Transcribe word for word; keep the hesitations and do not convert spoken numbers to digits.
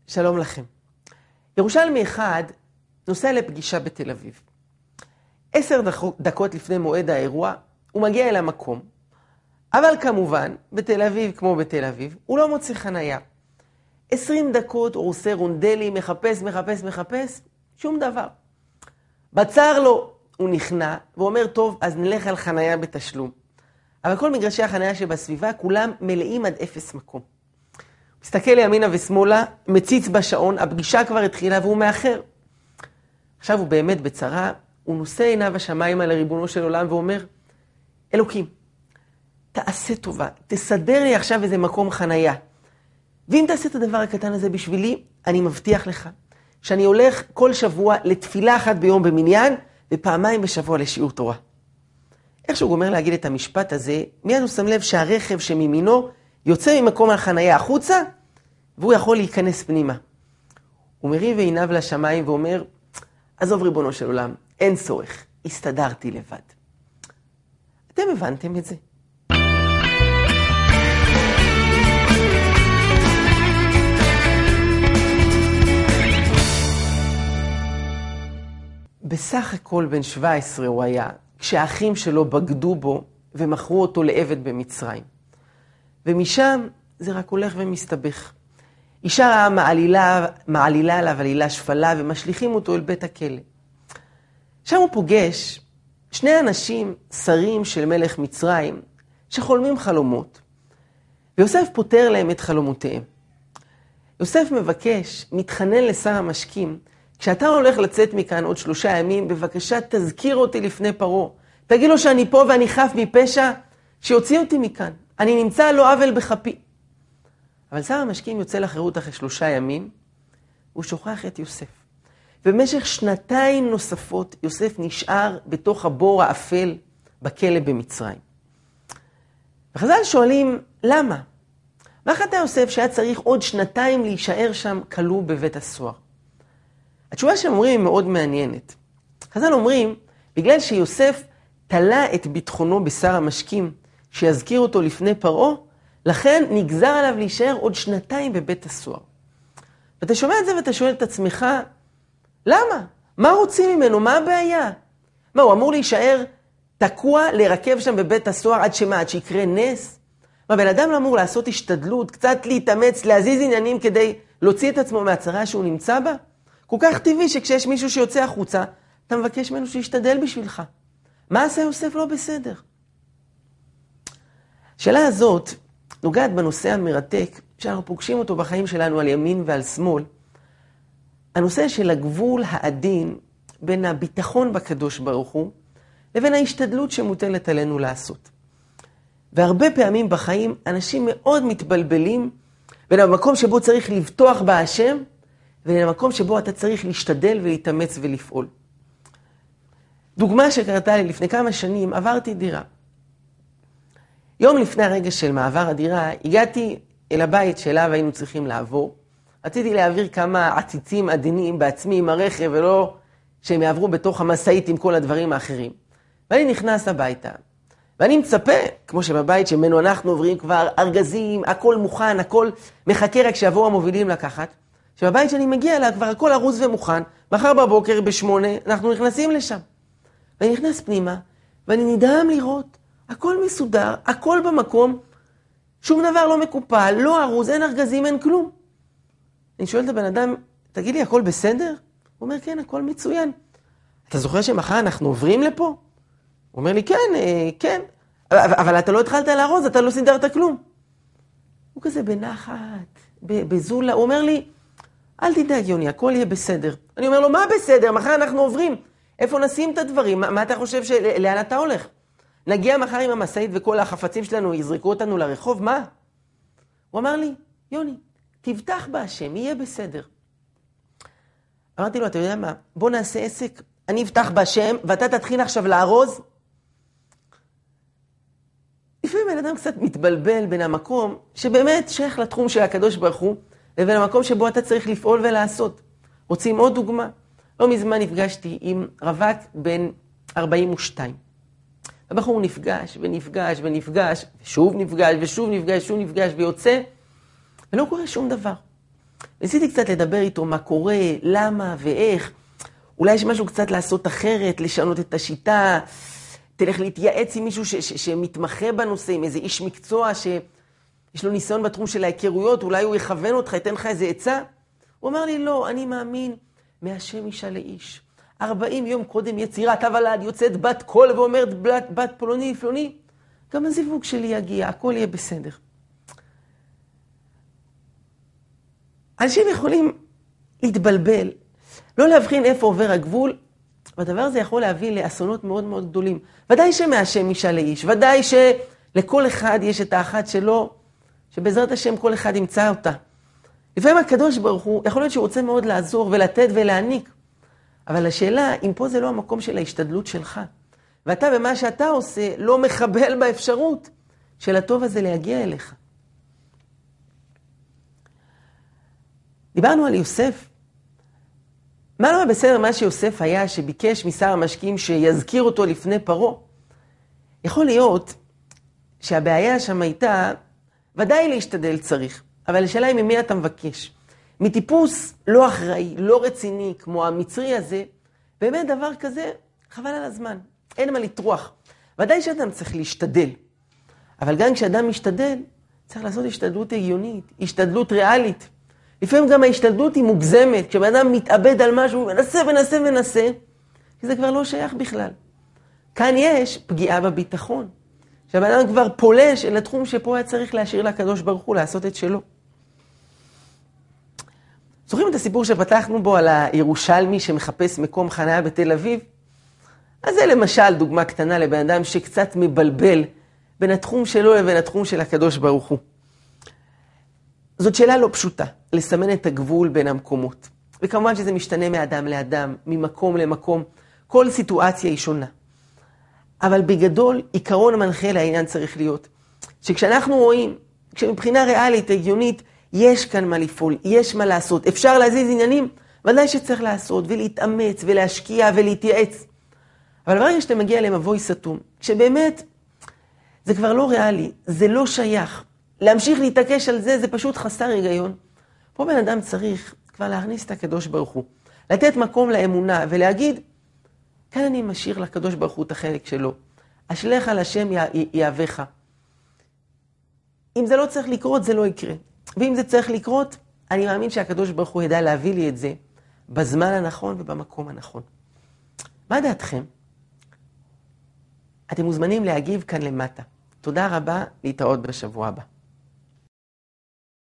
שלום לכם. ירושלמי אחד נוסע לפגישה בתל אביב. עשר דקות לפני מועד האירוע הוא מגיע אל המקום, אבל כמובן בתל אביב כמו בתל אביב הוא לא מוצא חנייה. עשרים דקות הוא עושה רונדלי, מחפש, מחפש, מחפש, שום דבר. בצר לו הוא נכנע ואומר טוב אז נלך על חנייה בתשלום. אבל כל מגרשי החנייה שבסביבה כולם מלאים עד אפס מקום. הוא מסתכל לימינה ושמאלה, מציץ בשעון, הפגישה כבר התחילה והוא מאחר. עכשיו הוא באמת בצרה, הוא נושא עיניו השמיים על ריבונו של עולם ואומר, אלוקים, תעשה טובה, תסדר לי עכשיו איזה מקום חנייה. ואם תעשה את הדבר הקטן הזה בשבילי, אני מבטיח לך שאני הולך כל שבוע לתפילה אחת ביום במניין, ופעמיים בשבוע לשיעור תורה. איך שהוא גומר להגיד את המשפט הזה, מיד הוא שם לב שהרכב שמימינו יוצא ממקום החנייה החוצה, והוא יכול להיכנס פנימה. הוא מריב עיניו לשמיים ואומר, עזוב ריבונו של עולם, אין צורך, הסתדרתי לבד. אתם הבנתם את זה? בסך הכל בן שבע עשרה הוא היה, כשהאחים שלו בגדו בו ומכרו אותו לעבד במצרים. ומשם זה רק הולך ומסתבך. אישה רעה מעלילה, מעלילה עליו עלילה שפלה ומשליכים אותו אל בית הכלא. שם הוא פוגש שני אנשים שרים של מלך מצרים שחולמים חלומות. ויוסף פותר להם את חלומותיהם. יוסף מבקש, מתחנן לשר המשקים, כשאתה הולך לצאת מכאן עוד שלושה ימים, בבקשה תזכיר אותי לפני פרעה. תגיד לו שאני פה ואני חף מפשע, שיוציא אותי מכאן. אני נמצא לא עוול בכפי. אבל שר המשקים יוצא לחירות אחרי שלושה ימים, הוא שוכח את יוסף. ובמשך שנתיים נוספות יוסף נשאר בתוך הבור האפל בכלא במצרים. וחז"ל שואלים, למה? מה חטא יוסף שהיה צריך עוד שנתיים להישאר שם כלוא בבית הסוהר? התשובה שהם אומרים היא מאוד מעניינת. חז"ל אומרים, בגלל שיוסף תלה את ביטחונו בשר המשקים, שיזכיר אותו לפני פרעה, לכן נגזר עליו להישאר עוד שנתיים בבית הסוהר. ואתה שומע את זה ואתה שואל את עצמך, למה? מה רוצים ממנו? מה הבעיה? מה, הוא אמור להישאר תקוע, לרכב שם בבית הסוהר עד שמה? עד שיקרה נס? מה, בן אדם לא אמור לעשות השתדלות, קצת להתאמץ, להזיז עניינים כדי להוציא את עצמו מהצרה שהוא נמצא בה? כל כך טבעי שכשיש מישהו שיוצא החוצה, אתה מבקש ממנו שישתדל בשבילך. מה עשה יוסף לא בסדר? השאלה הזאת נוגעת בנושא המרתק, שאנחנו פוגשים אותו בחיים שלנו על ימין ועל שמאל, הנושא של הגבול העדין בין הביטחון בקדוש ברוך הוא, לבין ההשתדלות שמוטלת עלינו לעשות. והרבה פעמים בחיים אנשים מאוד מתבלבלים בין המקום שבו צריך לבטוח בהשם, ובין המקום שבו אתה צריך להשתדל ולהתאמץ ולפעול. דוגמה שקרתה לי לפני כמה שנים, עברתי דירה. יום לפני הרגע של מעבר הדירה, הגעתי אל הבית שאליו היינו צריכים לעבור. רציתי להעביר כמה עציצים עדינים בעצמי עם הרכב, ולא שהם יעברו בתוך המסעית עם כל הדברים האחרים. ואני נכנס הביתה, ואני מצפה, כמו שבבית שמנו אנחנו עוברים כבר ארגזים, הכל מוכן, הכל מחכה רק שיבואו המובילים לקחת, שבבית שאני מגיע אליו כבר הכל ארוז ומוכן, מחר בבוקר בשמונה אנחנו נכנסים לשם. ואני נכנס פנימה, ואני נדהם לראות, הכל מסודר, הכל במקום, שום דבר לא מקופל, לא ארוז, אין ארגזים, אין כלום. אני שואל את הבן אדם, תגיד לי, הכל בסדר? הוא אומר, כן, הכל מצוין. אתה זוכר שמחר אנחנו עוברים לפה? הוא אומר לי, כן, כן, אבל, אבל אתה לא התחלת לארוז, אתה לא סידרת כלום. הוא כזה בנחת, בזולה, הוא אומר לי, אל תדאג יוני, הכל יהיה בסדר. אני אומר לו, מה בסדר? מחר אנחנו עוברים. איפה נשים את הדברים? מה, מה אתה חושב שלאן אתה הולך? נגיע מחר עם המסעית וכל החפצים שלנו יזרקו אותנו לרחוב? מה? הוא אמר לי, יוני, תבטח בהשם, יהיה בסדר. אמרתי לו, אתה יודע מה? בוא נעשה עסק, אני אבטח בהשם ואתה תתחיל עכשיו לארוז. לפעמים בן אדם קצת מתבלבל בין המקום שבאמת שייך לתחום של הקדוש ברוך הוא, לבין המקום שבו אתה צריך לפעול ולעשות. רוצים עוד דוגמה? לא מזמן נפגשתי עם רווק בן ארבעים ושתיים. הבחור נפגש ונפגש ונפגש, ושוב נפגש ושוב נפגש, שוב נפגש ויוצא, ולא קורה שום דבר. ניסיתי קצת לדבר איתו מה קורה, למה ואיך. אולי יש משהו קצת לעשות אחרת, לשנות את השיטה. תלך להתייעץ עם מישהו ש- ש- שמתמחה בנושא, עם איזה איש מקצוע שיש לו ניסיון בתחום של ההיכרויות, אולי הוא יכוון אותך, ייתן לך איזה עצה. הוא אמר לי, לא, אני מאמין מהשם אישה לאיש. ארבעים יום קודם יצירת הוולד, יוצאת בת קול ואומרת בת, בת פלוני פלוני. גם הזיווג שלי יגיע, הכל יהיה בסדר. אנשים יכולים להתבלבל, לא להבחין איפה עובר הגבול, והדבר הזה יכול להביא לאסונות מאוד מאוד גדולים. ודאי שמהשם אישה לאיש, ודאי שלכל אחד יש את האחת שלו, שבעזרת השם כל אחד ימצא אותה. לפעמים הקדוש ברוך הוא, יכול להיות שהוא רוצה מאוד לעזור ולתת ולהעניק, אבל השאלה, אם פה זה לא המקום של ההשתדלות שלך, ואתה במה שאתה עושה לא מחבל באפשרות של הטוב הזה להגיע אליך. דיברנו על יוסף. מה לא בסדר מה שיוסף היה שביקש משר המשקיעים שיזכיר אותו לפני פרו? יכול להיות שהבעיה שם הייתה, ודאי להשתדל צריך, אבל השאלה היא ממי אתה מבקש. מטיפוס לא אחראי, לא רציני, כמו המצרי הזה, באמת דבר כזה, חבל על הזמן. אין מה לטרוח. ודאי שאדם צריך להשתדל. אבל גם כשאדם משתדל, צריך לעשות השתדלות הגיונית, השתדלות ריאלית. לפעמים גם ההשתדלות היא מוגזמת. כשאדם מתאבד על משהו, מנסה ונסה ונסה, כי זה כבר לא שייך בכלל. כאן יש פגיעה בביטחון. שהאדם כבר פולש אל התחום שפה היה צריך להשאיר לקדוש ברוך הוא לעשות את שלו. זוכרים את הסיפור שפתחנו בו על הירושלמי שמחפש מקום חניה בתל אביב? אז זה למשל דוגמה קטנה לבן אדם שקצת מבלבל בין התחום שלו לבין התחום של הקדוש ברוך הוא. זאת שאלה לא פשוטה, לסמן את הגבול בין המקומות. וכמובן שזה משתנה מאדם לאדם, ממקום למקום. כל סיטואציה היא שונה. אבל בגדול, עיקרון המנחה לעניין צריך להיות, שכשאנחנו רואים, כשמבחינה ריאלית, הגיונית, יש כאן מה לפעול, יש מה לעשות, אפשר להזיז עניינים, ודאי שצריך לעשות, ולהתאמץ, ולהשקיע, ולהתייעץ. אבל ברגע שאתה מגיע למבוי סתום, שבאמת זה כבר לא ריאלי, זה לא שייך, להמשיך להתעקש על זה, זה פשוט חסר היגיון. פה בן אדם צריך כבר להכניס את הקדוש ברוך הוא, לתת מקום לאמונה, ולהגיד, כאן אני משאיר לקדוש ברוך הוא את החלק שלו, אשליך על השם יאהבך. אם זה לא צריך לקרות, זה לא יקרה. ואם זה צריך לקרות, אני מאמין שהקדוש ברוך הוא ידע להביא לי את זה בזמן הנכון ובמקום הנכון. מה דעתכם? אתם מוזמנים להגיב כאן למטה. תודה רבה, להתראות בשבוע הבא.